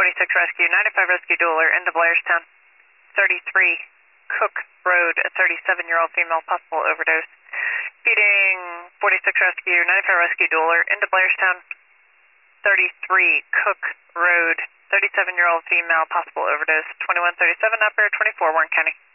46 Rescue, 95 Rescue Dueler into Blairstown. 33 Cook Road, a 37-year-old female, possible overdose. Feeding 46 Rescue, 95 Rescue Dueler into Blairstown. 33 Cook Road, 37-year-old female, possible overdose. 2137 Upper, 24 Warren County.